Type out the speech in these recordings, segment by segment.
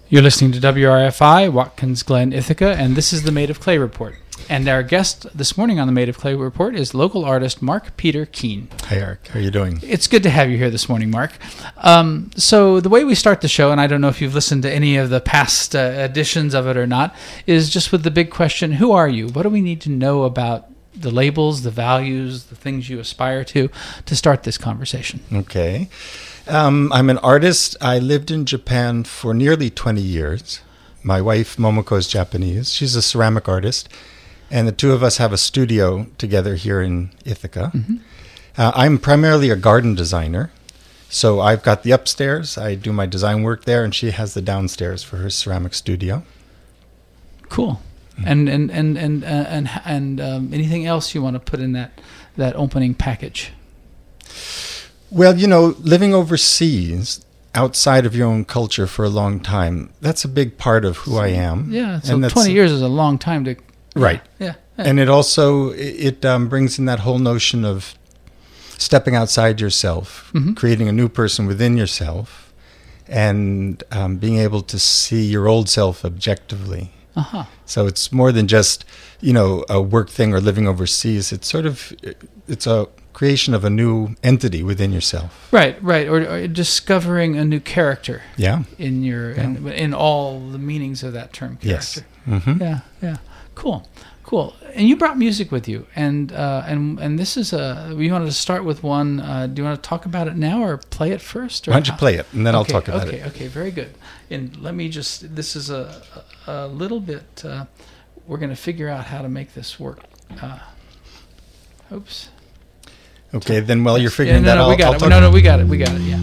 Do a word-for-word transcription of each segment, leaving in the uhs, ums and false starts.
You're listening to W R F I, Watkins Glen, Ithaca, and this is the Made of Clay Report. And our guest this morning on the Made of Clay Report is local artist Mark Peter Keene. Hi, Eric. How are you doing? It's good to have you here this morning, Mark. Um, so the way we start the show, and I don't know if you've listened to any of the past uh, editions of it or not, is just with the big question, who are you? What do we need to know about the labels, the values, the things you aspire to, to start this conversation? Okay. Um, I'm an artist. I lived in Japan for nearly twenty years. My wife, Momoko, is Japanese. She's a ceramic artist. And the two of us have a studio together here in Ithaca. Mm-hmm. Uh, I'm primarily a garden designer. So I've got the upstairs. I do my design work there, and she has the downstairs for her ceramic studio. Cool. Mm-hmm. And and and and uh, and and um, anything else you want to put in that that opening package? Well, you know, living overseas, outside of your own culture for a long time, that's a big part of who I am. Yeah, so and twenty years is a long time to... Right. Yeah. yeah. And it also, it um, brings in that whole notion of stepping outside yourself, mm-hmm. creating a new person within yourself, and um, being able to see your old self objectively. Uh-huh. So it's more than just, you know, a work thing or living overseas. It's sort of, it's a creation of a new entity within yourself. Right, right, or, or discovering a new character. Yeah. In your, yeah. in, in all the meanings of that term, character. Yes. Mm-hmm. Yeah, yeah. Cool, cool. And you brought music with you, and uh, and and this is a. We wanted to start with one. Uh, do you want to talk about it now, or play it first? Or Why don't you how? play it, and then okay, I'll talk about okay, it. Okay, okay, very good. And let me just. This is a a, a little bit. Uh, we're going to figure out how to make this work. Uh, oops. Okay, then while you're figuring yeah, no, that out, no, we got I'll it. talk. No, no, we got it. We got it. Yeah.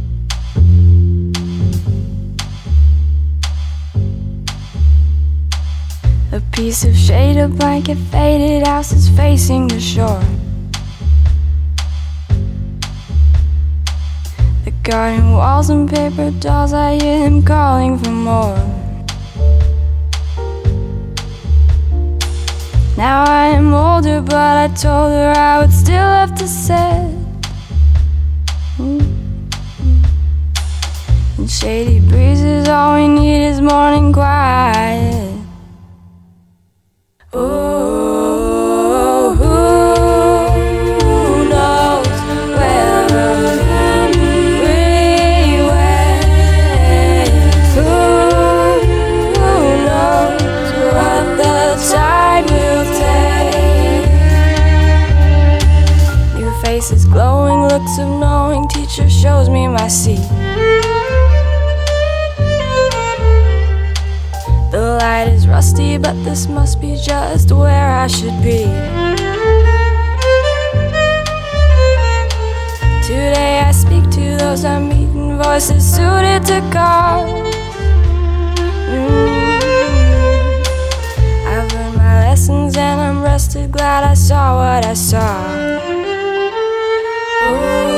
A piece of shaded blanket, faded house is facing the shore. The garden walls and paper dolls, I hear him calling for more. Now I am older, but I told her I would still have to sit. And shady breezes, all we need is morning quiet. Oh, who knows where the memory went? Who, who knows what the tide will take? New faces, glowing looks of knowing. Teacher shows me my seat. The light is rusty, but this must be just where I should be. Today I speak to those I'm meeting, voices suited to call. Mm-hmm. I've learned my lessons and I'm rested, glad I saw what I saw. Ooh.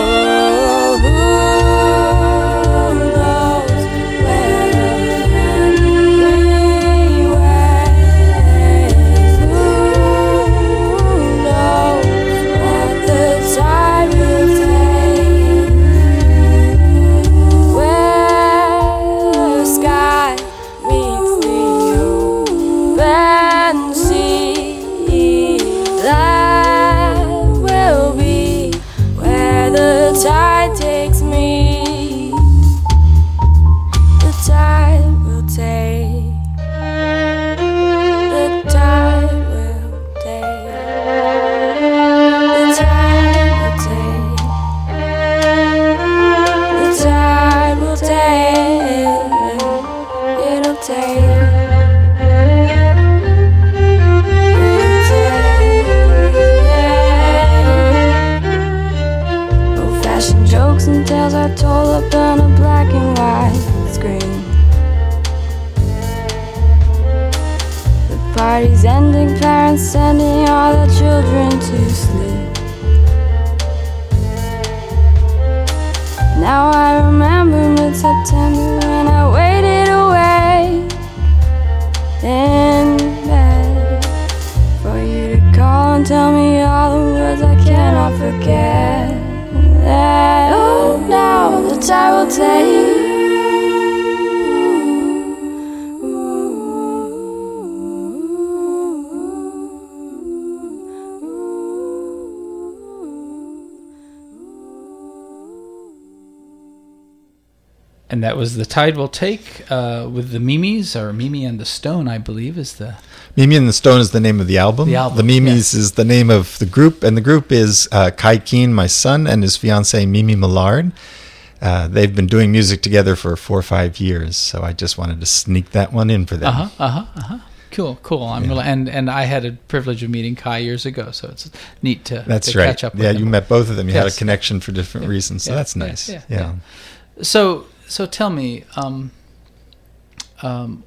Parties ending, parents sending all their children to sleep. Now I remember mid-September when I waited away in bed for you to call and tell me all the words I cannot forget. That oh, now the time will take. And that was The Tide Will Take uh, with the Mimis, or Mimi and the Stone, I believe, is the... Mimi and the Stone is the name of the album. The album, The Mimis yes. is the name of the group, and the group is uh, Kai Keane, my son, and his fiancée, Mimi Millard. Uh, they've been doing music together for four or five years, so I just wanted to sneak that one in for them. Uh-huh, uh-huh, uh-huh. Cool, cool. I'm Yeah. really, and and I had a privilege of meeting Kai years ago, so it's neat to, That's to right. catch up with Yeah, him. you met both of them. You had a Yes. connection for different Yeah. reasons, so Yeah. that's Yeah. nice. Yeah. Yeah. Yeah. So so tell me, um, um,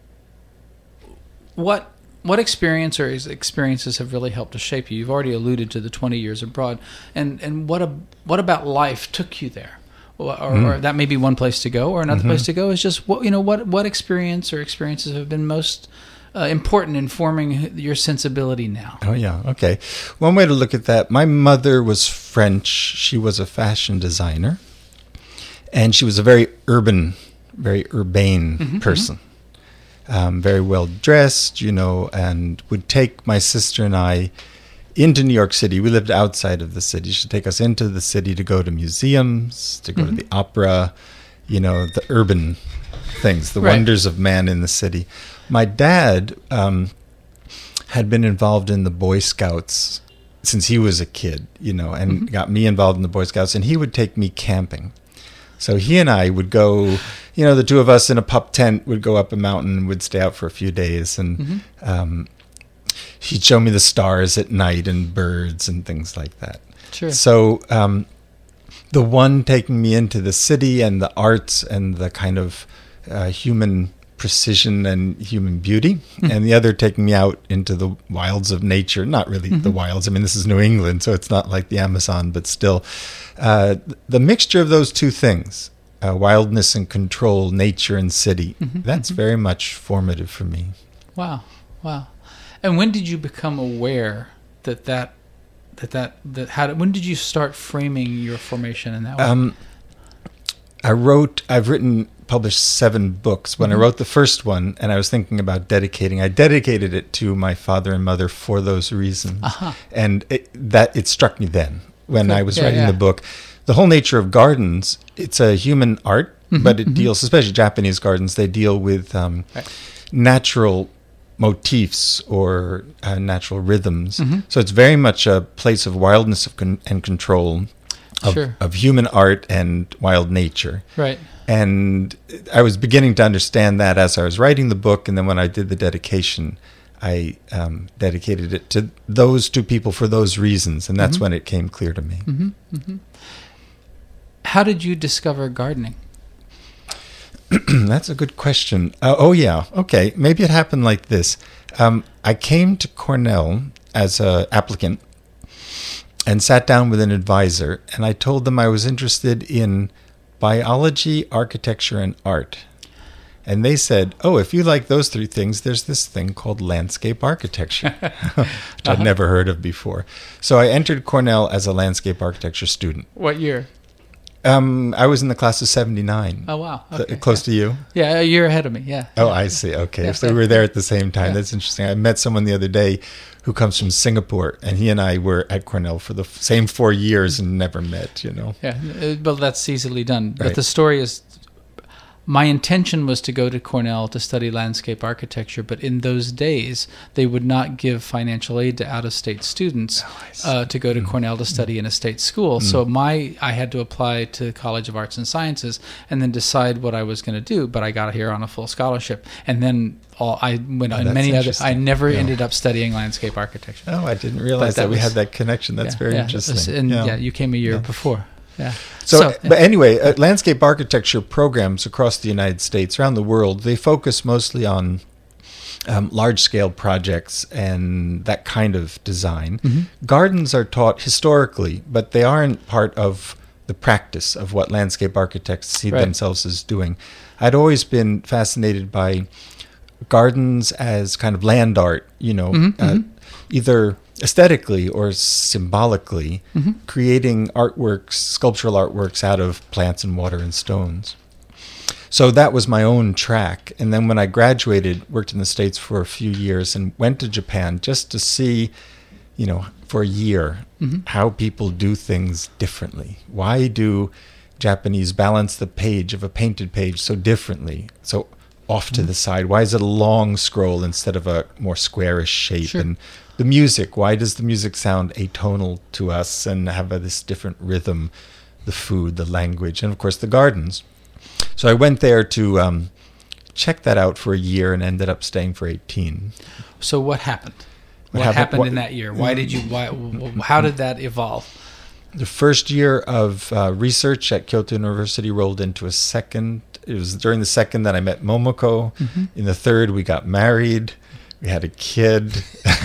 what what experience or experiences have really helped to shape you? You've already alluded to the twenty years abroad, and and what a, what about life took you there? Or, or, Mm. or that may be one place to go, or another Mhm. place to go is just what you know. What what experience or experiences have been most uh, important in forming your sensibility now? Oh, yeah. Okay. One way to look at that, my mother was French. She was a fashion designer, and she was a very urban, very urbane Mhm, person. Um, very well dressed, you know, and would take my sister and I into New York City. We lived outside of the city. She'd take us into the city to go to museums, to go Mhm. to the opera, you know, the urban things, the Right. wonders of man in the city. My dad um, had been involved in the Boy Scouts since he was a kid, you know, and Mhm. got me involved in the Boy Scouts, and he would take me camping. So he and I would go, you know, the two of us in a pup tent would go up a mountain and would stay out for a few days. And Mhm. um, he'd show me the stars at night and birds and things like that. Sure. So um, the one taking me into the city and the arts and the kind of uh, human precision and human beauty, Mhm. and the other taking me out into the wilds of nature. Not really the Mhm. wilds. I mean, this is New England, so it's not like the Amazon, but still. Uh, the mixture of those two things, uh, wildness and control, nature and city, Mhm, that's mhm. very much formative for me. Wow, wow. And when did you become aware that that that that, that how did, when did you start framing your formation in that way? Um, I wrote, I've written, published seven books. When Mhm. I wrote the first one, and I was thinking about dedicating, I dedicated it to my father and mother for those reasons. Uh-huh. And it, that it struck me then when Cool. I was Yeah, writing yeah. the book. The whole nature of gardens, it's a human art, Mhm, but it mhm. deals, especially Japanese gardens, they deal with um, Right. natural motifs or uh, natural rhythms. Mhm. So it's very much a place of wildness of con- and control of, Sure. of human art and wild nature. Right. And I was beginning to understand that as I was writing the book, and then when I did the dedication, I um, dedicated it to those two people for those reasons, and that's Mhm. when it came clear to me. hmm hmm How did you discover gardening? That's a good question. Uh, oh, yeah. Okay. Maybe it happened like this. Um, I came to Cornell as an applicant and sat down with an advisor, and I told them I was interested in biology, architecture, and art. And they said, oh, if you like those three things, there's this thing called landscape architecture, which I'd Uh-huh. never heard of before. So I entered Cornell as a landscape architecture student. What year? Um, I was in the class of seventy-nine. Oh, wow. Uh, Okay. close to you? Yeah, a year ahead of me. Yeah. Oh, yeah. I see. Okay. Yeah. So we were there at the same time. Yeah. That's interesting. I met someone the other day who comes from Singapore, and he and I were at Cornell for the f- same four years and never met, you know. Yeah, uh, well, that's easily done. But Right. the story is, my intention was to go to Cornell to study landscape architecture, but in those days, they would not give financial aid to out-of-state students Oh, I see. uh, to go to Mm. Cornell to study in a state school. So my, I had to apply to College of Arts and Sciences and then decide what I was going to do. But I got here on a full scholarship, and then all I went Oh, on that's many other. I interesting. never Yeah. ended up studying landscape architecture. Oh, I didn't realize that that, we was- had that connection. That's Yeah, very yeah. interesting. And yeah. Yeah. you came a year Yeah. before. Yeah. So, yeah. but anyway, uh, landscape architecture programs across the United States, around the world, they focus mostly on um, large-scale projects and that kind of design. Mhm. Gardens are taught historically, but they aren't part of the practice of what landscape architects see Right. themselves as doing. I'd always been fascinated by gardens as kind of land art, you know, Mhm, uh, mhm. either aesthetically or symbolically, Mhm. creating artworks, sculptural artworks out of plants and water and stones. So that was my own track. And then when I graduated, worked in the States for a few years and went to Japan just to see, you know, for a year, Mhm. how people do things differently. Why do Japanese balance the page of a painted page so differently, so off to mm-hmm. the side? Why is it a long scroll instead of a more squarish shape? Sure. And the music, why does the music sound atonal to us and have a, this different rhythm? The food, the language, and of course the gardens. So I went there to um, check that out for a year and ended up staying for eighteen. So what happened? What, What happened, happened- what- in that year? Why did you? Why? How did that evolve? The first year of uh, research at Kyoto University rolled into a second. It was during the second that I met Momoko. Mm-hmm. In the third, we got married. We had a kid.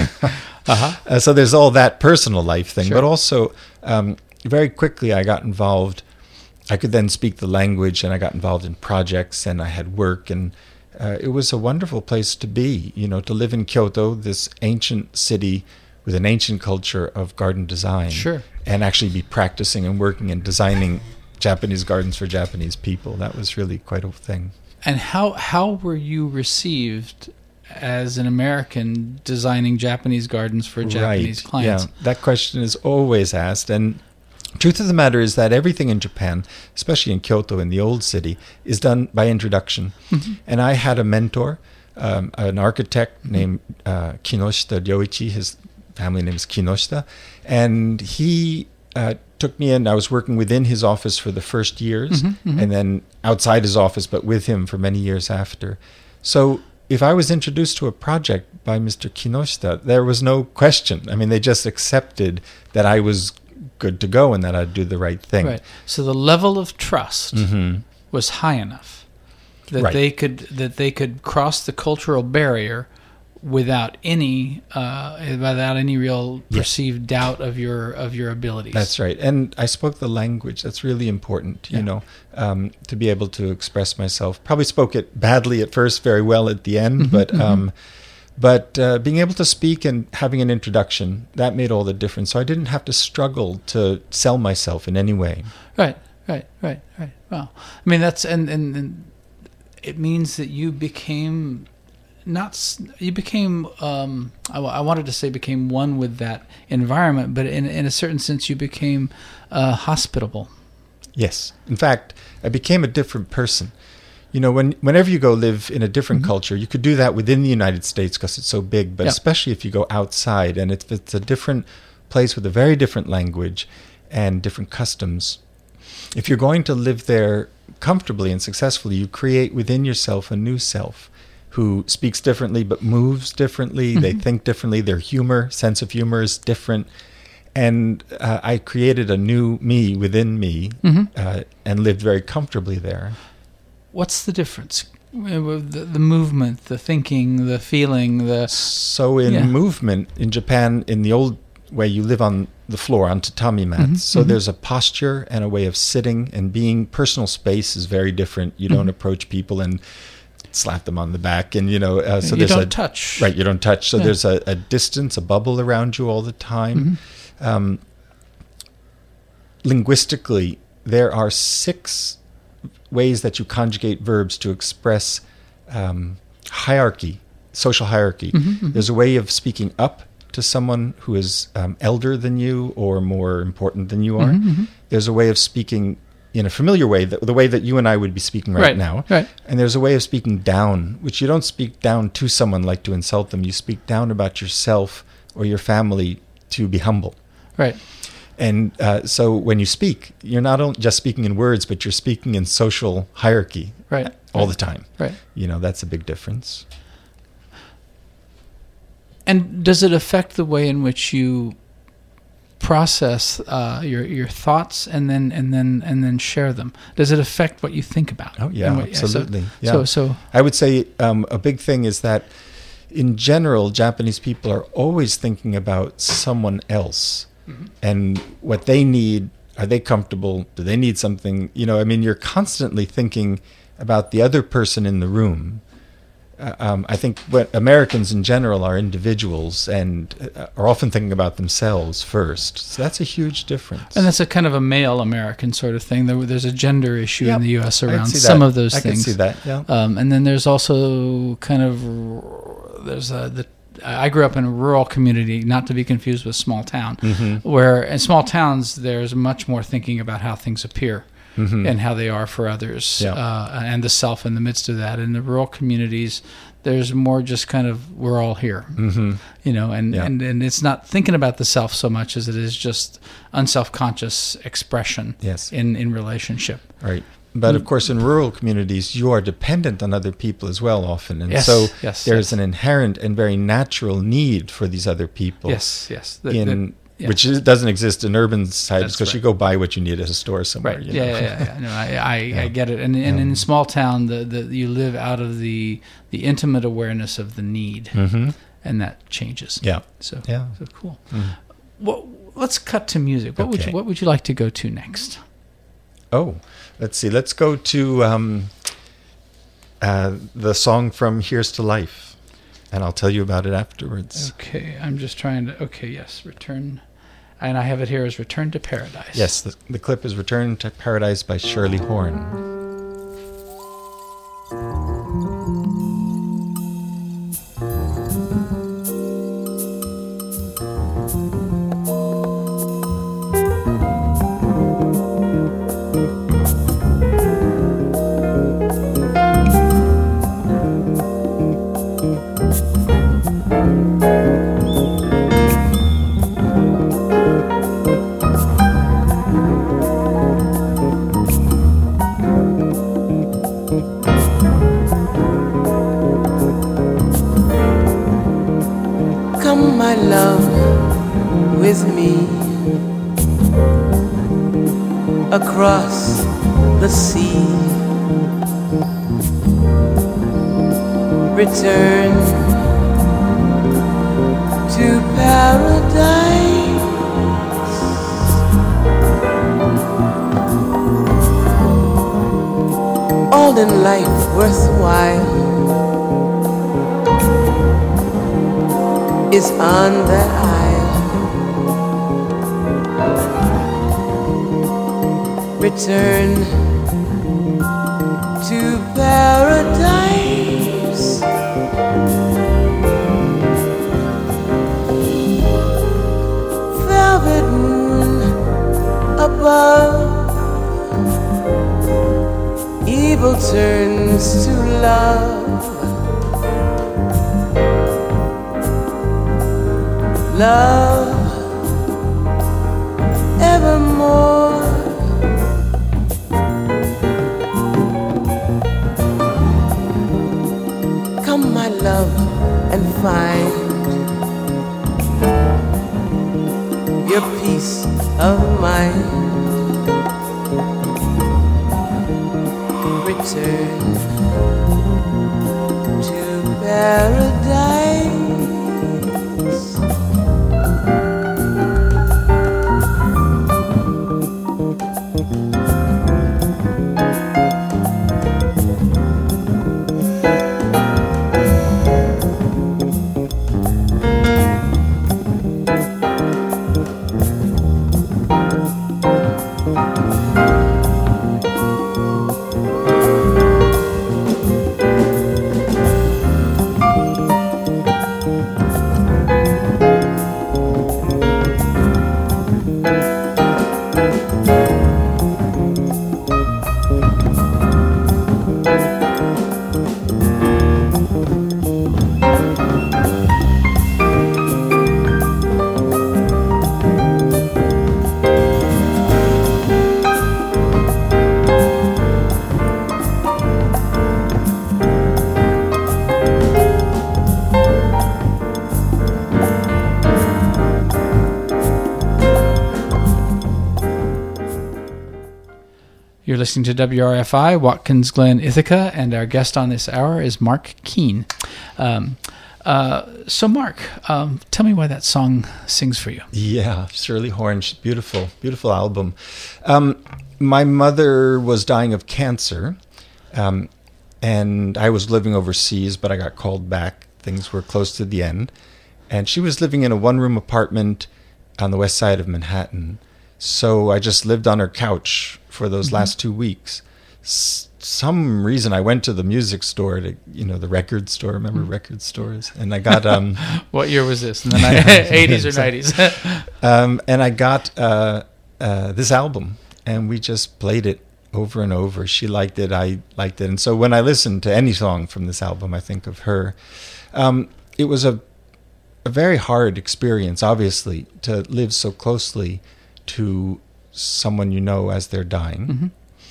Uh-huh. Uh, so there's all that personal life thing, Sure. but also um, very quickly I got involved. I could then speak the language, and I got involved in projects, and I had work, and uh, it was a wonderful place to be. You know, to live in Kyoto, this ancient city with an ancient culture of garden design, Sure. and actually be practicing and working and designing Japanese gardens for Japanese people. That was really quite a thing. And how how were you received as an American designing Japanese gardens for Japanese Right. clients? Yeah, that question is always asked. And truth of the matter is that everything in Japan, especially in Kyoto, in the old city, is done by introduction. Mm-hmm. And I had a mentor, um, an architect named uh, Kinoshita Ryoichi. His family name is Kinoshita. And he uh, took me in. I was working within his office for the first years, Mhm, mhm. and then outside his office, but with him for many years after. So if I was introduced to a project by Mister Kinoshita, there was no question. I mean, they just accepted that I was good to go and that I'd do the right thing. Right. So the level of trust hmm was high enough that Right. they could that they could cross the cultural barrier without any uh, without any real Yeah. perceived doubt of your of your abilities. That's right. And I spoke the language. That's really important, you Yeah. know, um, to be able to express myself. Probably spoke it badly at first, very well at the end, Mhm, but mhm. um, but uh, being able to speak and having an introduction, that made all the difference. So I didn't have to struggle to sell myself in any way. Right, right, right, right. Well, I mean that's and, and, and it means that you became not s- you became um, I, wa- I wanted to say became one with that environment, but in in a certain sense you became uh, hospitable. Yes. In fact, I became a different person. You know, when whenever you go live in a different Mhm. culture, you could do that within the United States because it's so big, but Yeah. especially if you go outside and if it's a different place with a very different language and different customs. If you're going to live there comfortably and successfully, you create within yourself a new self who speaks differently but moves differently. They Mhm. think differently. Their humor, sense of humor is different. And uh, I created a new me within me Mhm. uh, and lived very comfortably there. What's the difference? Uh, with The, the movement, the thinking, the feeling, the So in Yeah. movement in Japan, in the old way, you live on the floor on tatami mats. Mhm, So mhm. there's a posture and a way of sitting and being. Personal space is very different. You don't Mhm. approach people and slap them on the back, and you know. Uh, so you there's don't a touch. right. You don't touch. So Yeah. there's a, a distance, a bubble around you all the time. Mhm. Um, linguistically, there are six ways that you conjugate verbs to express um, hierarchy, social hierarchy. Mhm, mhm. There's a way of speaking up to someone who is um, elder than you or more important than you are. Mhm, mhm. There's a way of speaking in a familiar way, the, the way that you and I would be speaking right, Right, now. right. And there's a way of speaking down, which you don't speak down to someone like to insult them. You speak down about yourself or your family to be humble. Right. And uh, so when you speak, you're not only just speaking in words, but you're speaking in social hierarchy Right. all right. the time. Right. You know, that's a big difference. And does it affect the way in which you process uh, your your thoughts and then and then and then share them? Does it affect what you think about? Oh, yeah, And what- so- absolutely. Yeah. So so I would say um, a big thing is that in general, Japanese people are always thinking about someone else Mhm. and what they need. Are they comfortable? Do they need something? You know, I mean, you're constantly thinking about the other person in the room. Uh, um, I think what Americans in general are individuals and uh, are often thinking about themselves first. So that's a huge difference. and that's a kind of a male American sort of thing. There, there's a gender issue Yep. in the U S I'd around see some that. of those I things. can see that. Yeah. Um, and then there's also kind of there's a the I grew up in a rural community, not to be confused with small town, Mhm. where in small towns there's much more thinking about how things appear. Mhm. and how they are for others, Yeah. uh, and the self in the midst of that. In the rural communities, there's more just kind of, we're all here, Mhm. you know, and, Yeah. and, and it's not thinking about the self so much as it is just unself-conscious expression Yes. in, in relationship. Right. But of course, in rural communities, you are dependent on other people as well, often, and Yes, so yes, there's yes. an inherent and very natural need for these other people. Yes, yes. The- in the- yeah. which is, doesn't exist in urban sites That's because you right. go buy what you need at a store somewhere. Right. You Yeah, know? yeah, yeah, yeah. No, I, I, Yeah. I get it. And and Yeah. in small town, the, the you live out of the the intimate awareness of the need, Mm-hmm. and that changes. Yeah. So Yeah. so cool. Mhm. What, let's cut to music. What would Okay. you What would you like to go to next? Oh, let's see. Let's go to um, uh, the song from Here's to Life, and I'll tell you about it afterwards. Okay, I'm just trying to. Okay, yes, return, and I have it here as "Return to Paradise." Yes, the, the clip is Return to Paradise by Shirley Horn. Come, my love, with me across the sea. Return to paradise. All in life worthwhile is on that isle. Return to paradise. Velvet moon above, evil turns to love. Love evermore. Come, my love, and find your peace of mind. Return to paradise. You're listening to W R F I, Watkins Glen, Ithaca, and our guest on this hour is Mark Keene. Um, uh, so, Mark, um, tell me why that song sings for you. Yeah, Shirley Horn, she's beautiful, beautiful album. Um, my mother was dying of cancer, um, and I was living overseas, but I got called back. Things were close to the end. And she was living in a one-room apartment on the west side of Manhattan. So I just lived on her couch for those mm-hmm. last two weeks. S- some reason I went to the music store, to you know, the record store. Remember mm-hmm. record stores? And I got... Um, what year was this? In the ni- eighties or nineties? um, and I got uh, uh, this album, and we just played it over and over. She liked it. I liked it. And so when I listen to any song from this album, I think of her. Um, it was a, a very hard experience, obviously, to live so closely to someone you know as they're dying. Mm-hmm.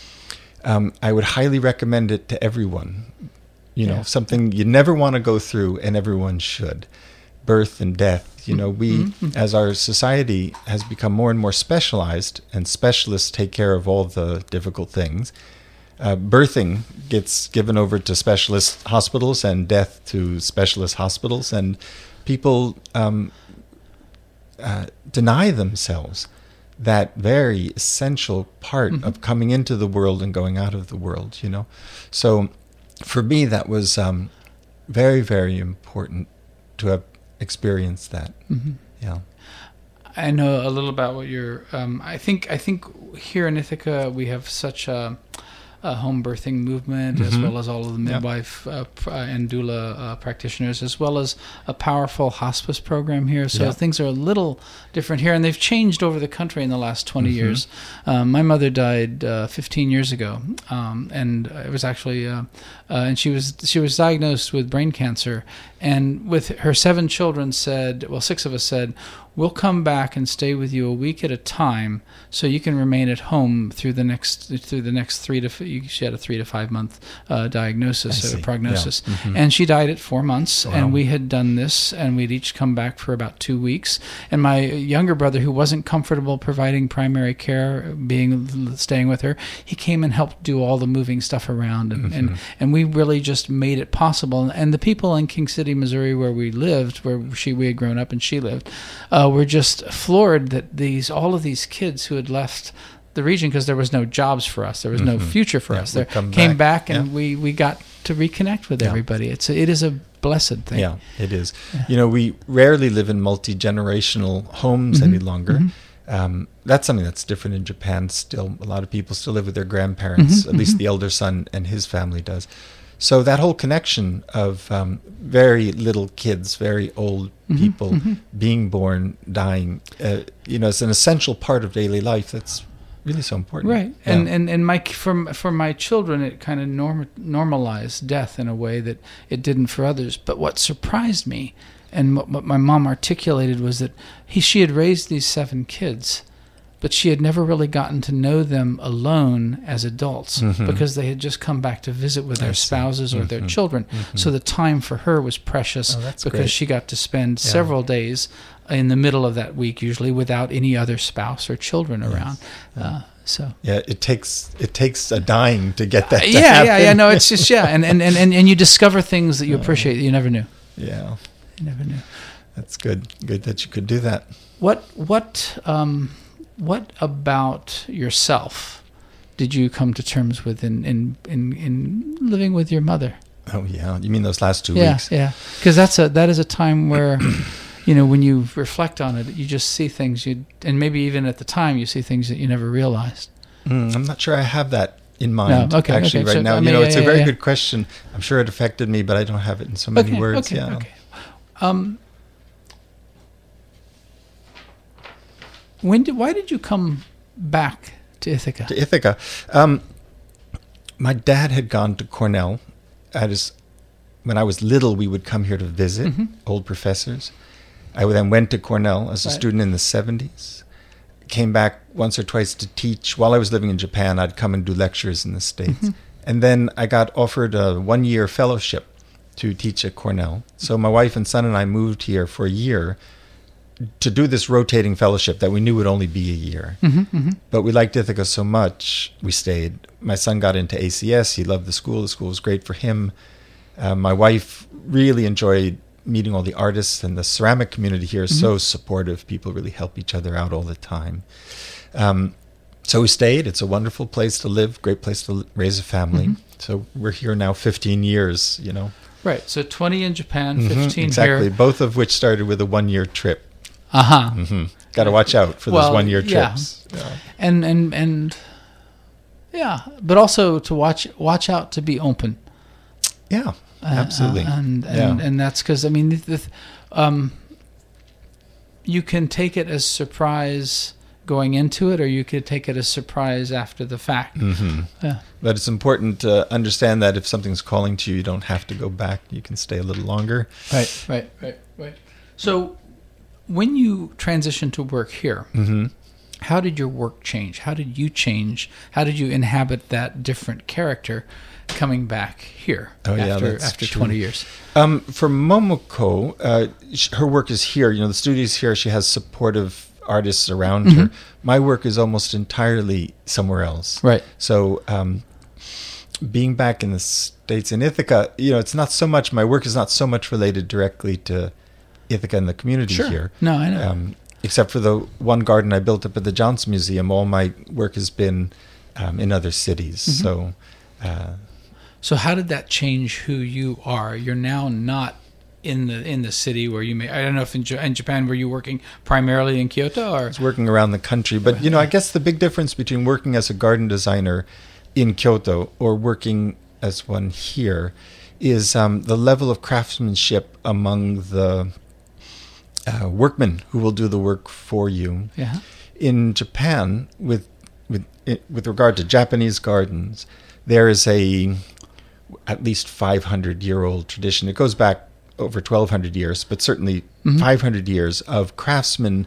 Um, I would highly recommend it to everyone. You know, Yeah. something you never want to go through, and everyone should. Birth and death. You know, we, Mm-hmm. as our society has become more and more specialized, and specialists take care of all the difficult things, uh, birthing gets given over to specialist hospitals, and death to specialist hospitals, and people um, uh, deny themselves that very essential part Mm-hmm. of coming into the world and going out of the world, you know. So for me, that was um, very, very important to have experienced that. Mm-hmm. Yeah. I know a little about what you're. Um, I think. I think here in Ithaca we have such a, a home birthing movement, as Mhm. well as all of the Yeah. midwife uh, pr- uh, and doula uh, practitioners, as well as a powerful hospice program here. So Yeah. things are a little different here, and they've changed over the country in the last twenty Mhm. years. Um, my mother died uh, fifteen years ago, um, and it was actually, uh, uh, and she was she was diagnosed with brain cancer, and with her seven children said, well, six of us said, we'll come back and stay with you a week at a time, so you can remain at home through the next through the next three to f- she had a three to five month uh, diagnosis I or see. prognosis, Yeah. Mhm. and she died at four months. Wow. And we had done this, and we'd each come back for about two weeks. And my younger brother, who wasn't comfortable providing primary care, being staying with her, he came and helped do all the moving stuff around, and and, Mhm. and we really just made it possible. And the people in King City, Missouri, where we lived, where she we had grown up and she lived, uh, were just floored that these all of these kids who had left the region because there was no jobs for us, there was no Mhm. future for Yeah, us, would there come came back. back, and Yeah. we we got to reconnect with Yeah. everybody. It's a, it is a blessed thing. Yeah, it is. You know, we rarely live in multi-generational homes Mhm. any longer. Mhm. Um, that's something that's different in Japan still. A lot of people still live with their grandparents, Mhm, at least mhm. the elder son and his family does. So that whole connection of um, very little kids, very old Mhm, people mhm. being born, dying, uh, you know, it's an essential part of daily life. That's really so important. Right, Yeah. and and and my for for my children, it kind of norm, normalized death in a way that it didn't for others. But what surprised me, and what, what my mom articulated, was that he she had raised these seven kids, but she had never really gotten to know them alone as adults, Mhm. because they had just come back to visit with I their see. spouses or their Mhm. children. Mhm. So the time for her was precious, Oh, that's because great. she got to spend Yeah. several days in the middle of that week, usually without any other spouse or children Yes. around. Uh, so. Yeah, it takes it takes a dying to get that. To yeah, yeah, happen. yeah. No, it's just yeah, and and, and, and and you discover things that you appreciate that you never knew. Yeah, You never knew. that's good. Good that you could do that. What what um what about yourself did you come to terms with in in in, in living with your mother? Oh yeah, you mean those last two yeah, weeks? yeah. Because that's a that is a time where, you know, when you reflect on it, you just see things you and maybe even at the time you see things that you never realized. Mm, I'm not sure I have that in mind. No, okay, actually, okay, right so, now, I you mean, know, yeah, it's yeah, a very yeah. good question. I'm sure it affected me, but I don't have it in so many okay, words. okay, yeah. okay. Um, when did why did you come back to Ithaca? To Ithaca, um, my dad had gone to Cornell. At his, when I was little, we would come here to visit Mhm. old professors. I then went to Cornell as a Right. student in the seventies. Came back once or twice to teach. While I was living in Japan, I'd come and do lectures in the States. Mhm. And then I got offered a one-year fellowship to teach at Cornell. So my wife and son and I moved here for a year to do this rotating fellowship that we knew would only be a year. Mm-hmm, mm-hmm. But we liked Ithaca so much, we stayed. My son got into A C S. He loved the school. The school was great for him. Uh, my wife really enjoyed meeting all the artists, and the ceramic community here is so supportive. People really help each other out all the time. Um, so we stayed. It's a wonderful place to live, great place to l- raise a family. Mhm. So we're here now fifteen years, you know. Right. So twenty in Japan, Mhm, fifteen exactly. here. Both of which started with a one-year trip. Uh huh. hmm Got to watch out for those Well, one-year yeah. trips. Yeah. And and and yeah, but also to watch watch out to be open. Yeah, Uh, absolutely. uh, and and, Yeah. and that's because I mean, the, the, um, you can take it as surprise going into it, or you could take it as surprise after the fact. Mm-hmm. Yeah. But it's important to understand that if something's calling to you, you don't have to go back. You can stay a little longer. Right, right, right, right. So when you transitioned to work here, Mm-hmm. how did your work change? How did you change? How did you inhabit that different character coming back here Oh, yeah, after, that's after true. twenty years? Um, for Momoko, uh, sh- her work is here. You know, the studio's here. She has supportive artists around her. My work is almost entirely somewhere else. Right. So, um, being back in the States in Ithaca, you know, it's not so much, my work is not so much related directly to Ithaca and the community Sure. here. No, I know. Um, except for the one garden I built up at the Johnson Museum, all my work has been um, in other cities. Mm-hmm. So, uh, So how did that change who you are? You're now not in the in the city where you may. I don't know if in, J- in Japan were you working primarily in Kyoto or It's working around the country. But, you know, I guess the big difference between working as a garden designer in Kyoto or working as one here is um, the level of craftsmanship among the uh, workmen who will do the work for you. yeah. In Japan, with with with regard to Japanese gardens, there is a at least five hundred year old tradition. It goes back over twelve hundred years, but certainly Mhm. five hundred years of craftsmen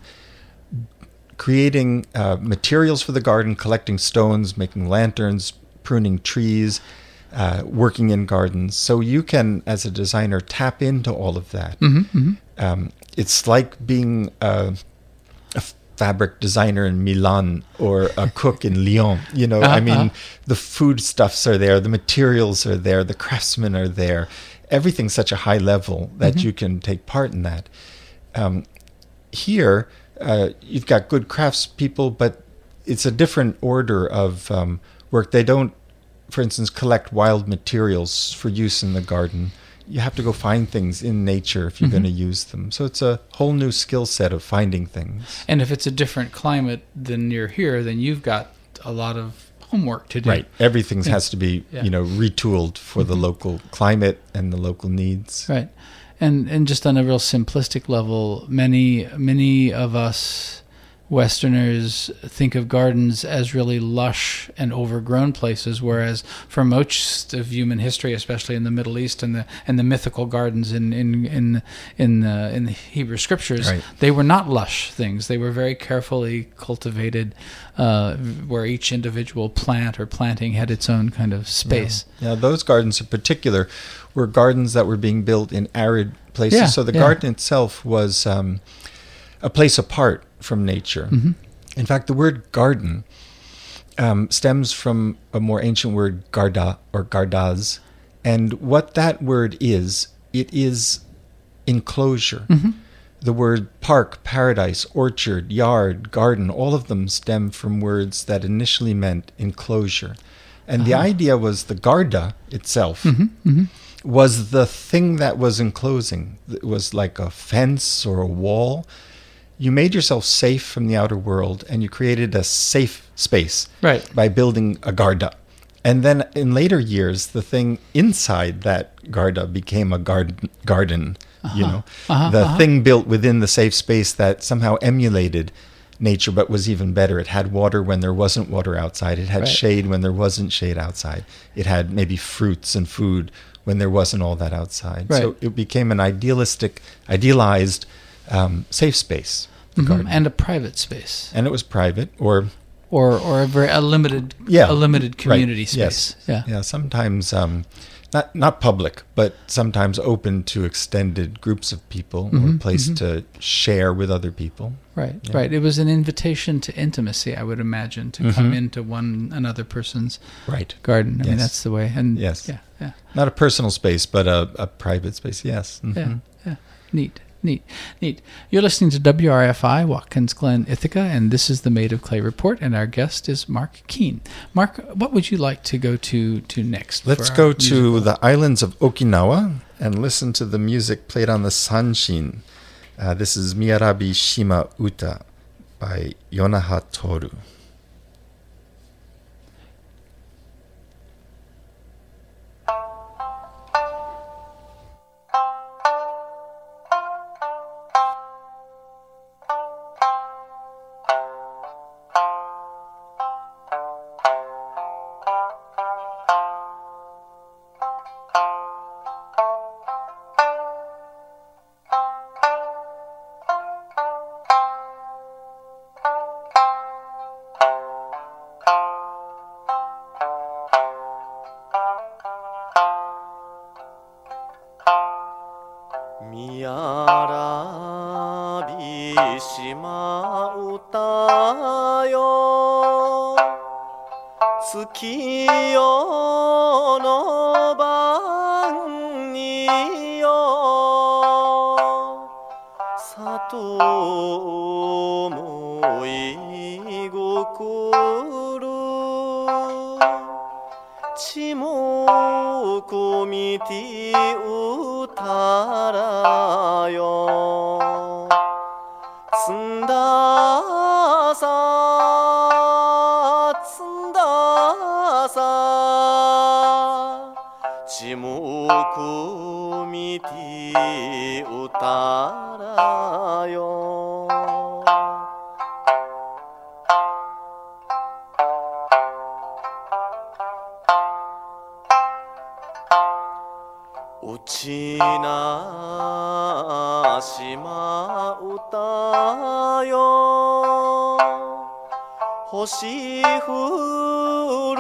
creating uh, materials for the garden, collecting stones, making lanterns, pruning trees, uh, working in gardens. So you can, as a designer, tap into all of that. Mm-hmm, mm-hmm. Um, it's like being a, a fabric designer in Milan or a cook in Lyon. You know, Uh-huh, I mean, uh-huh. the foodstuffs are there, the materials are there, the craftsmen are there. Everything's such a high level that Mhm. you can take part in that. Um, here, uh, you've got good craftspeople, but it's a different order of um, work. They don't, for instance, collect wild materials for use in the garden. You have to go find things in nature if you're Mhm. going to use them. So it's a whole new skill set of finding things. And if it's a different climate than you're here, then you've got a lot of homework to do. Right. Everything Yeah. has to be, Yeah. you know, retooled for the local climate and the local needs. Right. And and just on a real simplistic level, many many of us Westerners think of gardens as really lush and overgrown places, whereas for most of human history, especially in the Middle East and the and the mythical gardens in in in in the, in the Hebrew scriptures, Right. they were not lush things. They were very carefully cultivated, uh, where each individual plant or planting had its own kind of space. Yeah, those gardens in particular were gardens that were being built in arid places. Yeah, so the yeah. garden itself was um, a place apart from nature. Mm-hmm. In fact, the word garden um, stems from a more ancient word, garda or gardaz. And what that word is, it is enclosure. Mm-hmm. The word park, paradise, orchard, yard, garden, all of them stem from words that initially meant enclosure. And the Uh-huh. idea was the garda itself Mm-hmm. Mm-hmm. was the thing that was enclosing. It was like a fence or a wall. You made yourself safe from the outer world, and you created a safe space Right. by building a garda. And then in later years, the thing inside that garda became a garden. garden You know, Uh-huh, the uh-huh. thing built within the safe space that somehow emulated nature, but was even better. It had water when there wasn't water outside. It had Right. shade when there wasn't shade outside. It had maybe fruits and food when there wasn't all that outside. Right. So it became an idealistic, idealized um, safe space, the Mhm. garden. And a private space, And it was private, or or or a very a limited Yeah, a limited right, community yes. space. Yeah. yeah, sometimes um, not not public, but sometimes open to extended groups of people, or a Mhm, place mhm. to share with other people. Right. Yeah. Right. It was an invitation to intimacy, I would imagine, to come Mhm. into one another person's Right. garden. I mean, Yes. that's the way. And Yes. yeah, yeah, Not a personal space, but a, a private space. Yes. Mhm. yeah, yeah. Neat. Neat, neat. You're listening to W R F I, Watkins Glen, Ithaca, and this is the Made of Clay Report, and our guest is Mark Keane. Mark, what would you like to go to to next? Let's for go our to musical- the islands of Okinawa and listen to the music played on the sanshin. Uh, this is Miyarabi Shima Uta by Yonaha Toru. 見やらびしまうたよ月夜の晩によ里思い心ちもこみてうたらよつんださつんださちもこみてうたらよ落ちなしまうたよ星降る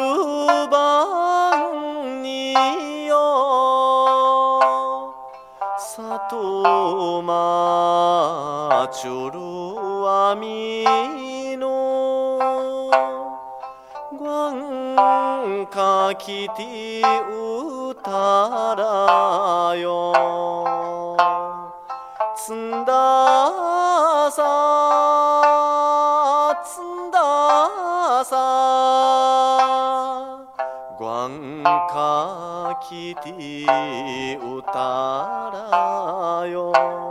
晩によ里まちょるわみのごんかきてうたらよつんださつんださごんかきてうたらよ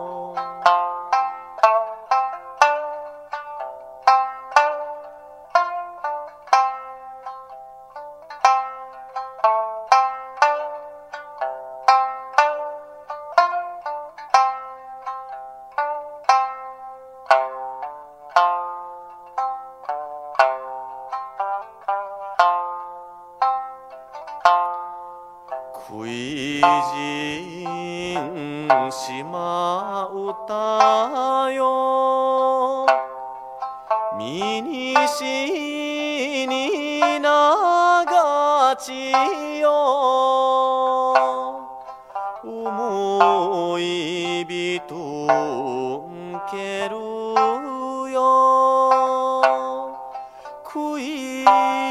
食いじんしまうたよ身にしにながちよ思いびとんけるよ食い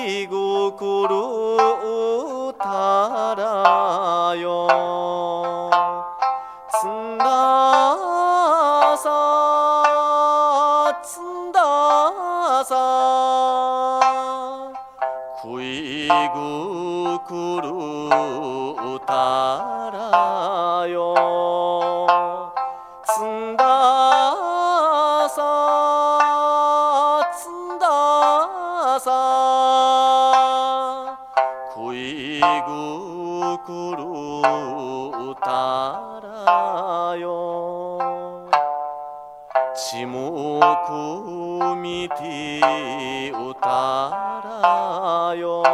心うたらよつんださつんださ食い心うたらよつんださつんださ食い心うたらよちもくみてうたらよ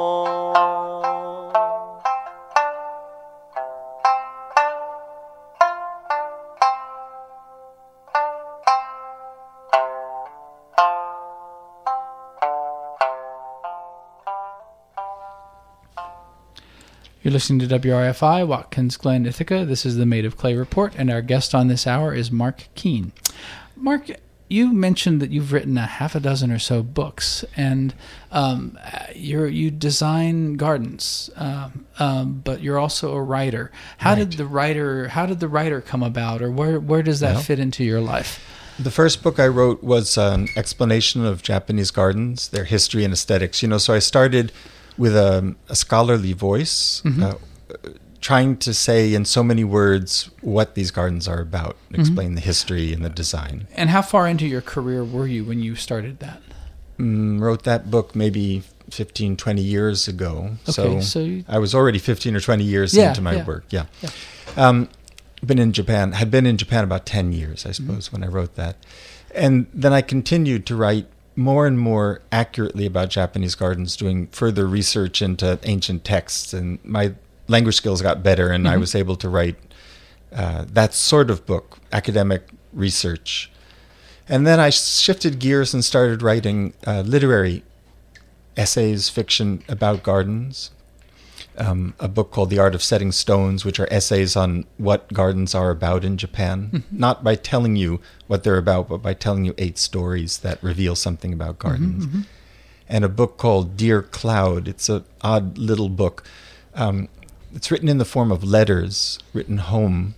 You're listening to W R F I, Watkins Glen, Ithaca. This is the Made of Clay Report, and our guest on this hour is Mark Keane. Mark, you mentioned that you've written a half a dozen or so books, and um, you're, you design gardens, um, um, but you're also a writer. How right. did the writer? How did the writer come about, or where where does that well, fit into your life? The first book I wrote was an explanation of Japanese gardens, their history and aesthetics. You know, so I started with a, a scholarly voice, mm-hmm. uh, trying to say in so many words what these gardens are about, explain mm-hmm. the history and the design. And how far into your career were you when you started that? Mm, wrote that book maybe fifteen, twenty years ago. Okay, so so you, I was already fifteen or twenty years yeah, into my yeah, work. Yeah. yeah. Um, been in Japan, had been in Japan about ten years, I suppose, mm-hmm. when I wrote that. And then I continued to write more and more accurately about Japanese gardens, doing further research into ancient texts, and my language skills got better, and mm-hmm. I was able to write uh, that sort of book, academic research. And then I shifted gears and started writing uh, literary essays, fiction about gardens. um, a book called The Art of Setting Stones, which are essays on what gardens are about in Japan, Mm-hmm. not by telling you what they're about, but by telling you eight stories that reveal something about gardens. Mm-hmm. And a book called Dear Cloud. It's an odd little book. Um, it's written in the form of letters written home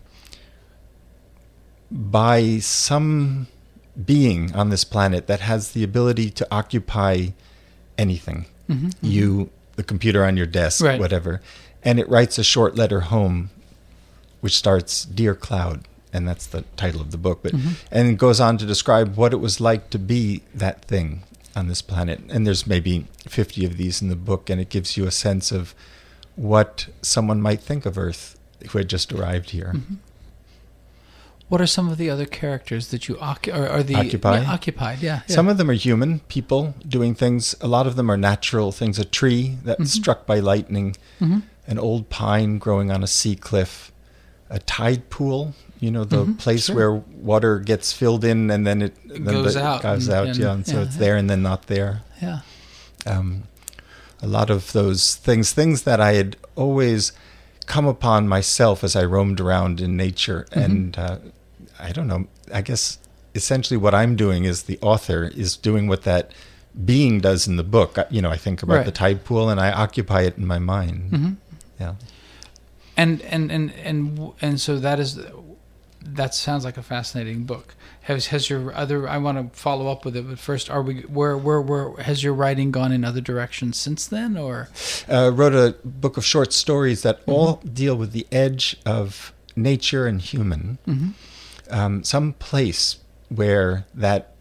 by some being on this planet that has the ability to occupy anything. Mm-hmm. You, the computer on your desk, Right. whatever. And it writes a short letter home, which starts, Dear Cloud, and that's the title of the book. But Mm-hmm. and it goes on to describe what it was like to be that thing on this planet. And there's maybe fifty of these in the book, and it gives you a sense of what someone might think of Earth who had just arrived here. Mm-hmm. What are some of the other characters that you occu- or, or the Occupy? Yeah, occupied? Yeah, yeah. Some of them are human people doing things. A lot of them are natural things. A tree that was struck by lightning, Mm-hmm. an old pine growing on a sea cliff, a tide pool. You know, the Mhm, place sure. where water gets filled in and then it, It then goes the- out Goes and- out, and- yeah. And so yeah, it's yeah. there and then not there. yeah. Um, a lot of those things, things that I had always come upon myself as I roamed around in nature. Mm-hmm. And uh, I don't know, I guess essentially what I'm doing is the author is doing what that being does in the book. I- You know, I think about Right. the tide pool and I occupy it in my mind. Mm-hmm. Yeah. And and and and w- and so that is that sounds like a fascinating book. Has has your other? I want to follow up with it, but first, are we where where where has your writing gone in other directions since then, or? Uh, wrote a book of short stories that Mm-hmm. all deal with the edge of nature and human. Mm-hmm. Um, some place where that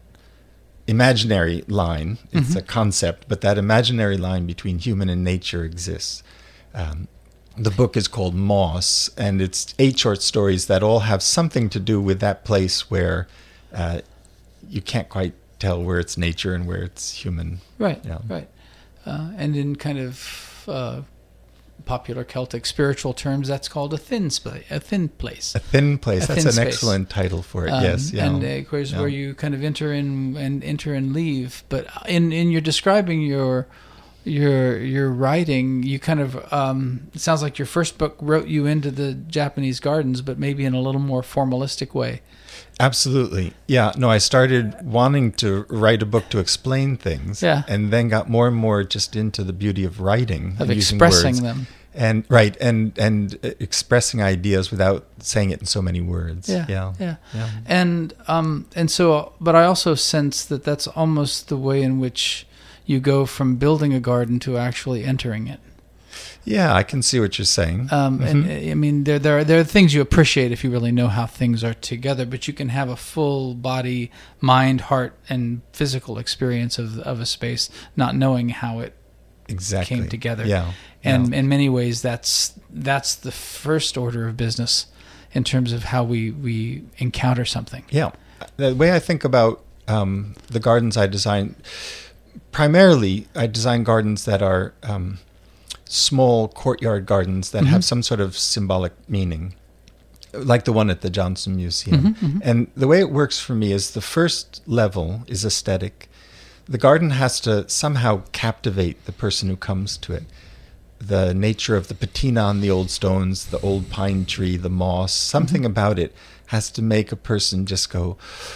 imaginary line, it's Mm-hmm. a concept, but that imaginary line between human and nature exists. Um, the book is called Moss, and it's eight short stories that all have something to do with that place where uh, you can't quite tell where it's nature and where it's human. Right, Yeah. right, uh, and in kind of uh, popular Celtic spiritual terms, that's called a thin space. A thin place. A thin place. A That's thin an space. excellent title for it. Um, yes. Yeah. and uh, of course, Yeah. where you kind of enter in and enter and leave. But in in your describing your your your writing, you kind of um, it sounds like your first book wrote you into the Japanese gardens, but maybe in a little more formalistic way. Absolutely. Yeah. No, I started wanting to write a book to explain things. Yeah. And then got more and more just into the beauty of writing. Of and using expressing words. them. And right. And and uh, expressing ideas without saying it in so many words. Yeah, Yeah. yeah. Yeah. And um, and so, but I also sense that that's almost the way in which you go from building a garden to actually entering it. Yeah, I can see what you're saying. Um, And I mean, there there are, there are things you appreciate if you really know how things are together. But you can have a full body, mind, heart, and physical experience of of a space, not knowing how it exactly. came together. Yeah. And yeah. in many ways, that's that's the first order of business in terms of how we, we encounter something. Yeah. The way I think about um, the gardens I design, primarily I design gardens that are um, small courtyard gardens that have some sort of symbolic meaning, like the one at the Johnson Museum. And the way it works for me is the first level is aesthetic. The garden has to somehow captivate the person who comes to it. The nature of the patina on the old stones, the old pine tree, the moss, something about it has to make a person just go,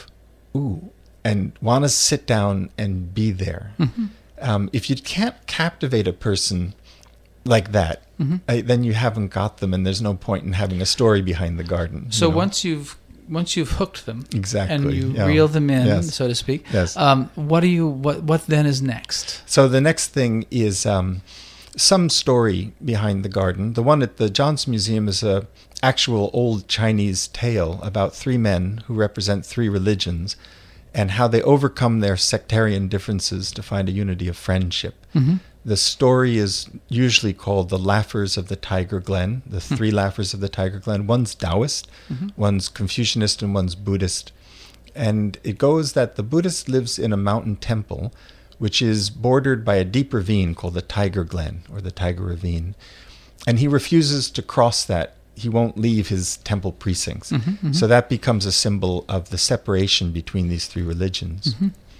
ooh, and want to sit down and be there. Um, if you can't captivate a person like that, I, then you haven't got them, and there's no point in having a story behind the garden. So you know? once you've once you've hooked them, Exactly, and you yeah. reel them in, Yes. so to speak, Yes. um, what do you what what then is next? So the next thing is um, some story behind the garden. The one at the Johnson Museum is a actual old Chinese tale about three men who represent three religions and how they overcome their sectarian differences to find a unity of friendship. The story is usually called The Laughers of the Tiger Glen, the three Laughers of the Tiger Glen. One's Taoist, one's Confucianist, and one's Buddhist. And it goes that the Buddhist lives in a mountain temple, which is bordered by a deep ravine called the Tiger Glen, or the Tiger Ravine. And he refuses to cross that. He won't leave his temple precincts. So that becomes a symbol of the separation between these three religions.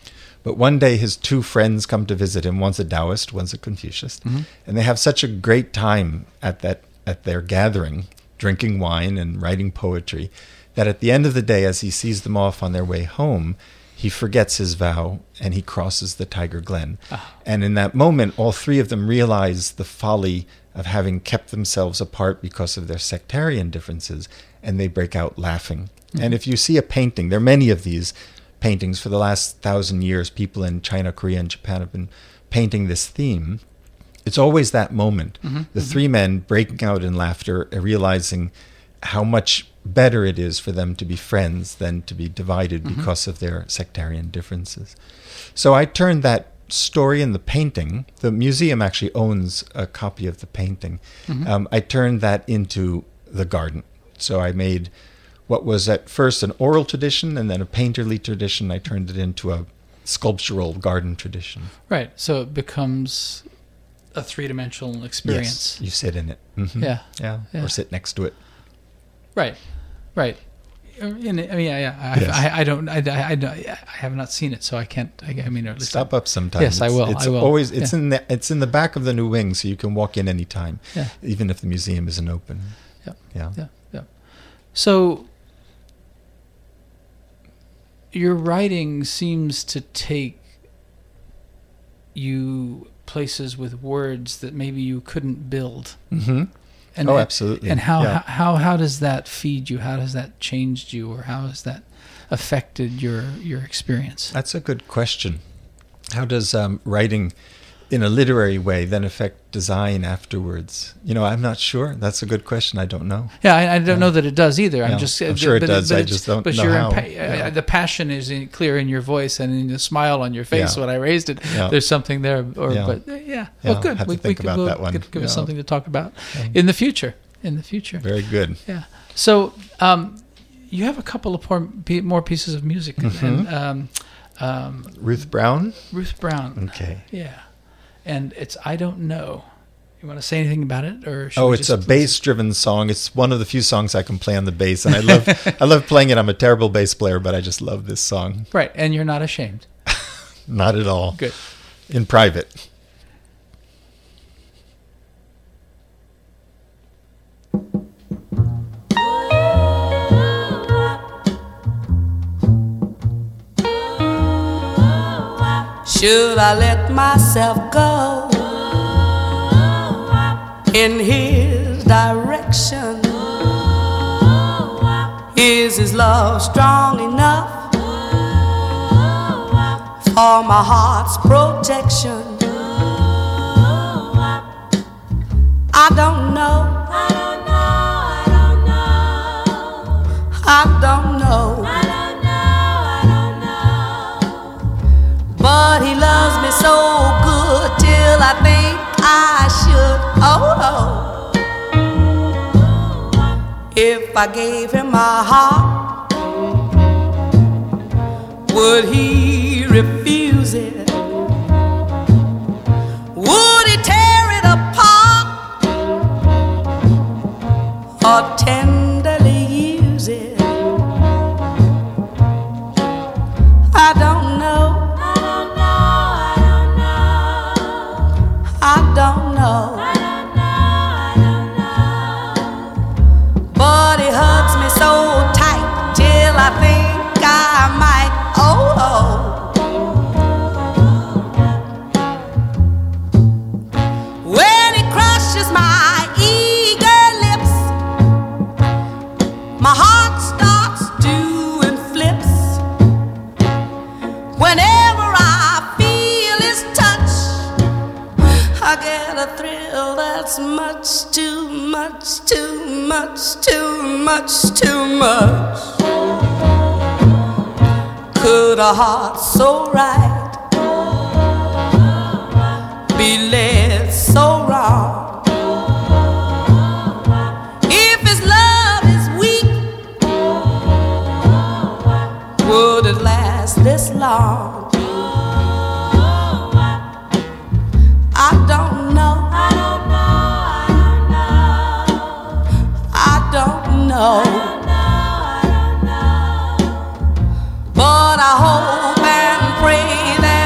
But one day his two friends come to visit him. One's a Taoist, one's a Confucianist. Mm-hmm. And they have such a great time at that at their gathering, drinking wine and writing poetry, that at the end of the day, as he sees them off on their way home, he forgets his vow and he crosses the Tiger Glen. Ah. And in that moment, all three of them realize the folly of having kept themselves apart because of their sectarian differences, and they break out laughing. Mm-hmm. And if you see a painting, there are many of these paintings for the last thousand years, people in China, Korea, and Japan have been painting this theme. It's always that moment, Mm-hmm. the Mm-hmm. three men breaking out in laughter, uh, realizing how much better it is for them to be friends than to be divided Mm-hmm. because of their sectarian differences. So I turned that story in the painting. The museum actually owns a copy of the painting. Mm-hmm. Um, I turned that into the garden. So I made what was at first an oral tradition and then a painterly tradition. I turned it into a sculptural garden tradition. Right. So it becomes a three-dimensional experience. Yes, you sit in it. Mhm. Yeah. yeah. Yeah. Or sit next to it. Right. Right. In, I mean, yeah, yeah. I, Yes. I, I don't. I, I, I, don't- I have not seen it, so I can't. I, I mean, or at least Stop up sometime. Yes, I It's- will, It's I will. always it's Yeah. in the it's in the back of the new wing, so you can walk in anytime, Yeah. even if the museum isn't open. Yeah. Yeah. Yeah. Yeah. So your writing seems to take you places with words that maybe you couldn't build. Mm-hmm. And, Oh, absolutely. And how, Yeah. how how does that feed you? How has that changed you, or how has that affected your your experience? That's a good question. How does um, writing in a literary way then affect design afterwards? You know, I'm not sure. That's a good question. I don't know. Yeah, I, I don't know that it does either. I'm Yeah, just. I'm sure it but does. but I it's- just don't but know your how. impa- Yeah. uh, the passion is in, clear in your voice and in the smile on your face Yeah. when I raised it. Yeah. There's something there. Or Yeah. but uh, yeah, Yeah, well, good. have to we think could about we'll- that one. could give us Yeah. something to talk about Yeah. in the future. In the future. Very good. Yeah. So um, you have a couple of more, more pieces of music, Mhm. and um, um, Ruth Brown. Ruth Brown. Okay. Yeah, and it's I don't know. You want to say anything about it, or should Oh, we it's a just bass-driven song. It's one of the few songs I can play on the bass, and I love I love playing it. I'm a terrible bass player, but I just love this song. Right, and you're not ashamed. Not at all. Good. In private. Should I let myself go in his direction? Is his love strong enough for my heart's protection? I don't know. I don't know. I don't know. But he loves me so good till I think I should. Oh, oh. If I gave him my heart, would he refuse it? Would he tear it apart or tenderly use it? I don't know. I don't know. But he hugs me so tight till I think I might. Oh, oh. When he crushes my eager lips, my heart starts doing flips. Whenever I feel his touch, I get a thrill that's much too much, too much, too much, too much. Could a heart so right be led so wrong? If his love is weak, would it last this long? I don't know. I don't know. I don't know. But I hope and pray that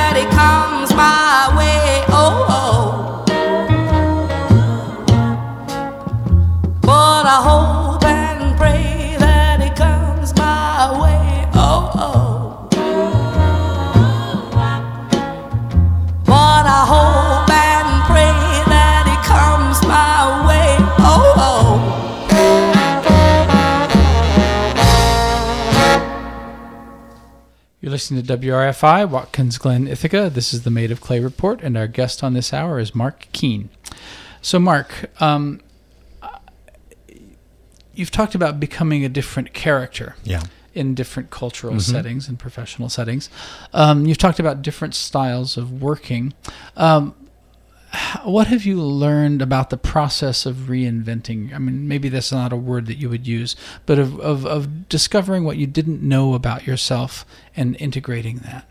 listening to W R F I, Watkins Glen, Ithaca. This is the Made of Clay Report, and our guest on this hour is Mark Keene. So, Mark, um, you've talked about becoming a different character. Yeah. In different cultural Mm-hmm. settings and professional settings. Um, you've talked about different styles of working. Um, h- what have you learned about the process of reinventing? I mean, maybe that's not a word that you would use, but of, of, of discovering what you didn't know about yourself and integrating that.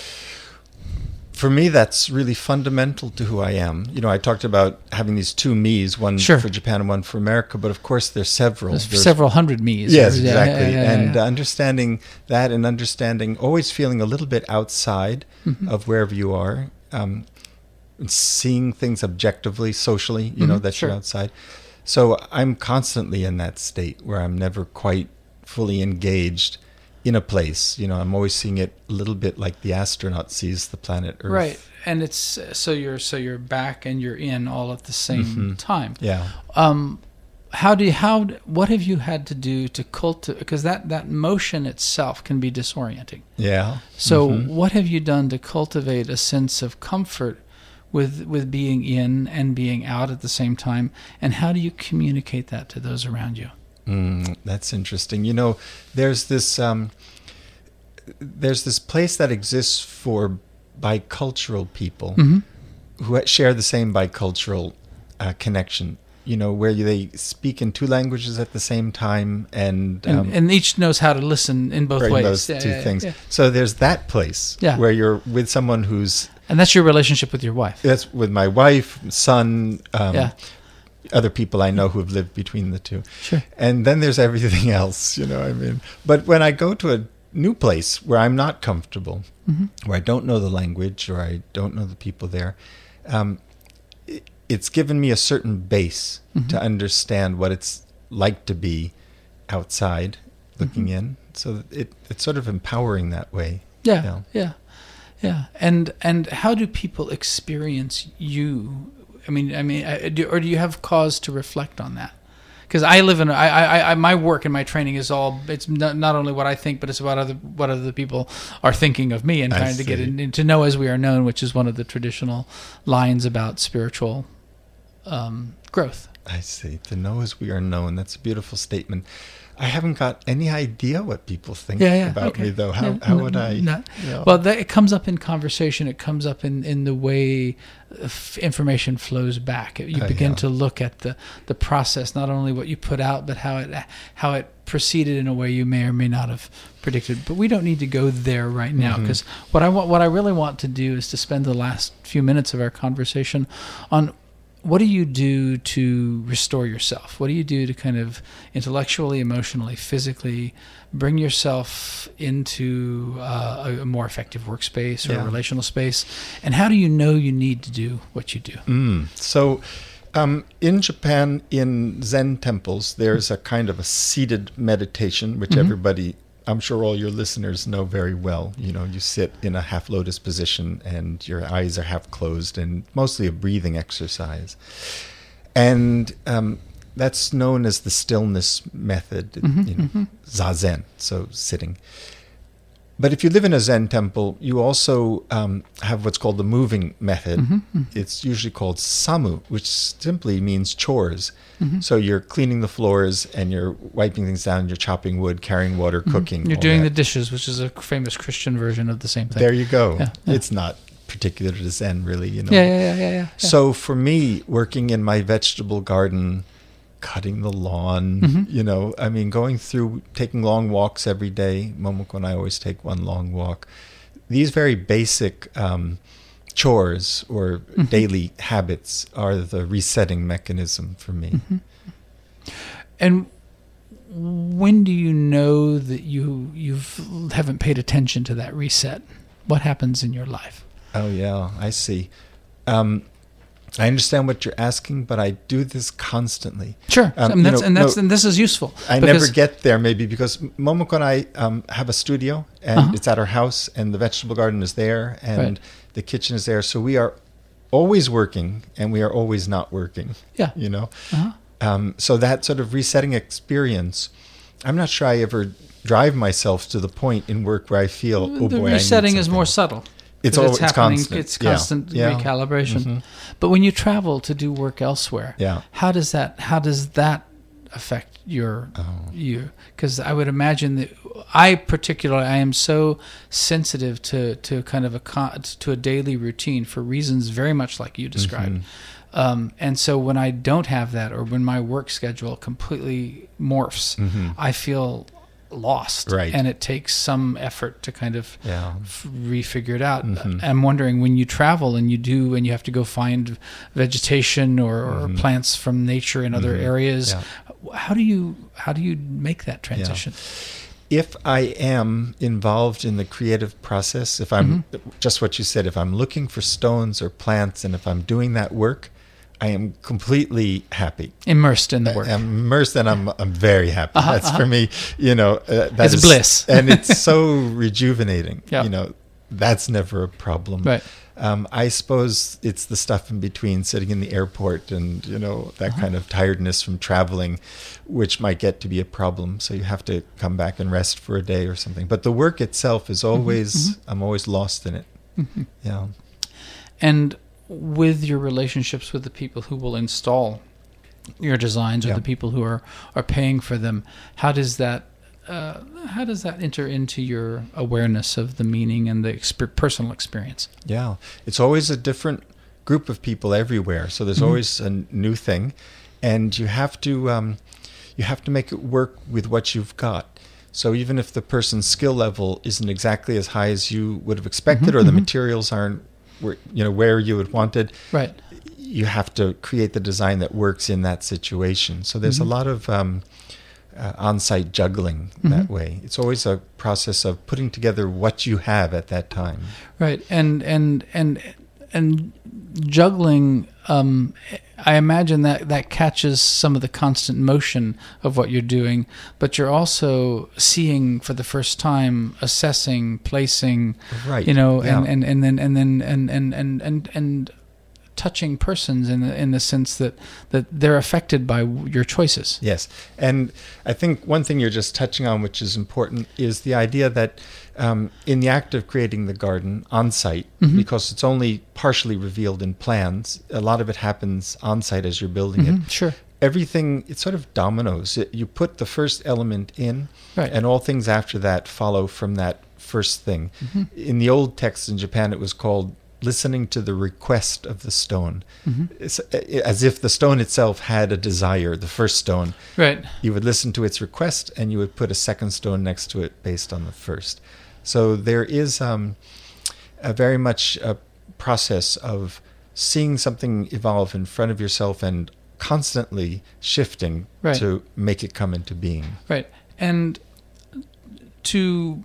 For me, that's really fundamental to who I am. You know, I talked about having these two me's, one Sure. for Japan and one for America, but of course there's several. There's There's- several hundred me's. Yes, Yeah, exactly. yeah, yeah, yeah, and yeah. Uh, understanding that and understanding, always feeling a little bit outside Mm-hmm. of wherever you are, um, and seeing things objectively, socially, you know, Mhm, that sure. you're outside. So I'm constantly in that state where I'm never quite fully engaged in a place. You know, I'm always seeing it a little bit like the astronaut sees the planet Earth. Right, and it's so you're so you're back and you're in all at the same Mhm. time. Yeah. Um, how do you, how what have you had to do to cultivate? Because that that motion itself can be disorienting. Yeah. So Mhm. what have you done to cultivate a sense of comfort with with being in and being out at the same time? And how do you communicate that to those around you? Mm, that's interesting. You know, there's this um, there's this place that exists for bicultural people Mhm. who share the same bicultural uh, connection. You know, where they speak in two languages at the same time, and And, um, and each knows how to listen in both bring ways. those Yeah, two yeah, things. yeah. So there's that place Yeah. where you're with someone who's And that's your relationship with your wife. that's with my wife, son, um, Yeah. other people I know who have lived between the two. Sure. And then there's everything else, you know, I mean. But when I go to a new place where I'm not comfortable, Mm-hmm. where I don't know the language or I don't know the people there, um, it, it's given me a certain base Mm-hmm. to understand what it's like to be outside looking Mm-hmm. in. So it it's sort of empowering that way. Yeah, Yeah. yeah, yeah. And and how do people experience you? I mean, I mean, I- do, or do you have cause to reflect on that? Because I live in, a- I, I, I, my work and my training is all. It's not, not only what I think, but it's about other what other people are thinking of me and I trying to get see. in, to know as we are known, which is one of the traditional lines about spiritual um, growth. I see. To know as we are known. That's a beautiful statement. I haven't got any idea what people think Yeah, yeah. about okay. me, though. How Yeah, how no, would I? no. you know? Well, that, it comes up in conversation. It comes up in, in the way uh, f- information flows back. You Oh, begin yeah. to look at the, the process, not only what you put out, but how it how it proceeded in a way you may or may not have predicted. But we don't need to go there right now, Mhm. because what I want, what I really want to do is to spend the last few minutes of our conversation on what do you do to restore yourself? What do you do to kind of intellectually, emotionally, physically bring yourself into uh, a, a more effective workspace or Yeah. a relational space? And how do you know you need to do what you do? Mm. So, um, in Japan, in Zen temples, there's a kind of a seated meditation, which Mhm. everybody, I'm sure all your listeners know very well. You know, you sit in a half lotus position and your eyes are half closed, and mostly a breathing exercise. And um, that's known as the stillness method, Mhm, you know, mhm. zazen, so sitting. But if you live in a Zen temple, you also um, have what's called the moving method. Mhm, mhm. It's usually called samu, which simply means chores. Mhm. So you're cleaning the floors and you're wiping things down, you're chopping wood, carrying water, cooking. You're all doing that. the dishes, which is a famous Christian version of the same thing. There you go. Yeah, yeah. It's not particular to Zen, really. You know. Yeah, yeah, yeah, yeah, yeah. So for me, working in my vegetable garden, cutting the lawn, Mhm. you know, I mean, going through, taking long walks every day. Momoko and I always take one long walk. These very basic um, chores or Mhm. daily habits are the resetting mechanism for me. Mhm. And when do you know that you you've haven't paid attention to that reset? What happens in your life? Oh, yeah, I see. Um, I understand what you're asking, but I do this constantly. Sure, Um, and you that's know, and that's no, and this is useful. I because- never get there, maybe because Momoko and I um, have a studio, and Uh-huh. it's at our house, and the vegetable garden is there, and Right. the kitchen is there. So we are always working, and we are always not working. Yeah. You know, Uh-huh. um, so that sort of resetting experience I'm not sure I ever drive myself to the point in work where I feel, oh the boy, I need resetting is something. more subtle. It's 'Cause all it's, happening, constant. It's Yeah. constant Yeah. recalibration. Mhm. But when you travel to do work elsewhere, Yeah. how does that how does that affect your Oh. you? Because I would imagine that I particularly I am so sensitive to to kind of a con- to a daily routine for reasons very much like you described. Mm-hmm. Um, and so when I don't have that, or when my work schedule completely morphs, I feel lost. Mm-hmm. Right. And it takes some effort to kind of Yeah. f- refigure it out. Mhm. I'm wondering, when you travel and you do, and you have to go find vegetation or, or Mhm. plants from nature in other Mhm. areas, Yeah. how do you how do you make that transition? If I am involved in the creative process, if I'm Mm-hmm. just what you said, if I'm looking for stones or plants, and if I'm doing that work, I am completely happy. Immersed in the work. I'm immersed, and I'm I'm very happy. Uh-huh, That's uh-huh. for me, you know. Uh, that It's is- bliss. and it's so rejuvenating. Yeah. You know, that's never a problem. Right. Um, I suppose it's the stuff in between, sitting in the airport, and you know that Uh-huh. kind of tiredness from traveling, which might get to be a problem. So you have to come back and rest for a day or something. But the work itself is always, I'm always lost in it. Yeah. And with your relationships with the people who will install your designs, or Yeah. the people who are, are paying for them, how does that uh, how does that enter into your awareness of the meaning and the exper- personal experience? Yeah, it's always a different group of people everywhere. So there's always a n- new thing, and you have to um, you have to make it work with what you've got. So even if the person's skill level isn't exactly as high as you would have expected, or the materials aren't where, you know where you would want it, Right. you have to create the design that works in that situation. So there's a lot of um, uh, on-site juggling that way. It's always a process of putting together what you have at that time. Right, and and and and juggling. Um, I imagine that that catches some of the constant motion of what you're doing, but you're also seeing for the first time, assessing, placing, Right. You know, and, Yeah. and, and then and then and and and and and touching persons in the, in the sense that that they're affected by your choices. Yes. And I think one thing you're just touching on, which is important, is the idea that um, in the act of creating the garden on site, because it's only partially revealed in plans, a lot of it happens on site as you're building it. Sure. Everything, it's sort of dominoes. It, you put the first element in, Right. and all things after that follow from that first thing. In the old text in Japan, it was called listening to the request of the stone. It's uh, as if the stone itself had a desire, the first stone. Right. You would listen to its request, and you would put a second stone next to it based on the first. So there is um, a very much a process of seeing something evolve in front of yourself and constantly shifting Right. to make it come into being. Right. And to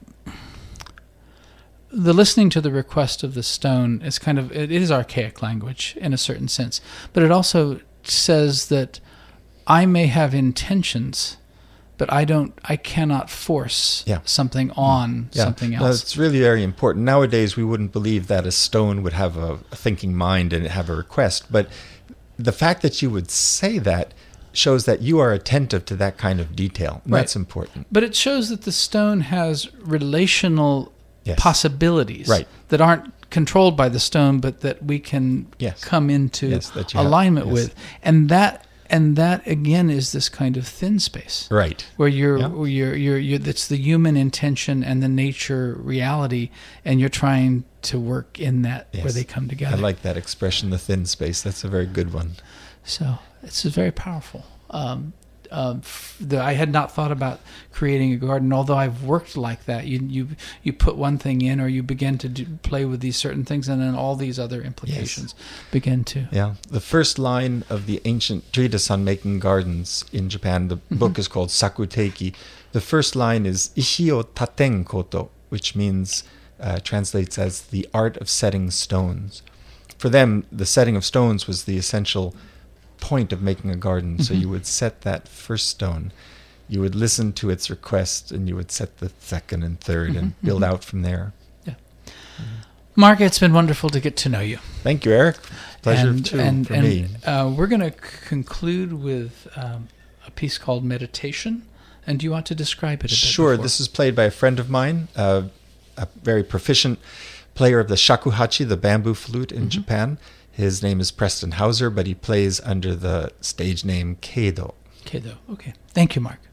the listening to the request of the stone is kind of, it is archaic language in a certain sense, but it also says that I may have intentions, but I don't, I cannot force Yeah. something on Yeah, something no, else. it's really very important. Nowadays, we wouldn't believe that a stone would have a, a thinking mind and have a request, but the fact that you would say that shows that you are attentive to that kind of detail. And Right. That's important. But it shows that the stone has relational Yes. possibilities Right. that aren't controlled by the stone, but that we can Yes. come into Yes, that you have- alignment yes. with. And that and that again is this kind of thin space Right. where you're Yeah. where you're, you're you're it's the human intention and the nature reality, and you're trying to work in that where Yes. they come together. I like that expression, the thin space. That's a very good one. So it's very powerful. Um, um, f- the, I had not thought about creating a garden, although I've worked like that. You you you put one thing in, or you begin to do, play with these certain things, and then all these other implications begin to. Yeah. The first line of the ancient treatise on making gardens in Japan, the book is called Sakuteiki. The first line is Ishi o taten koto, which means, uh, translates as the art of setting stones. For them, the setting of stones was the essential point of making a garden. So you would set that first stone, you would listen to its request, and you would set the second and third and build out from there. Mark, it's been wonderful to get to know you. Thank you, Eric. Pleasure and, too and, for and, me. Uh, we're going to c- conclude with um, a piece called Meditation And do you want to describe it a bit? Sure. before? This is played by a friend of mine, uh, a very proficient player of the shakuhachi, the bamboo flute in Mm-hmm. Japan. His name is Preston Hauser, but he plays under the stage name Keido. Okay, though. Okay. Thank you, Mark.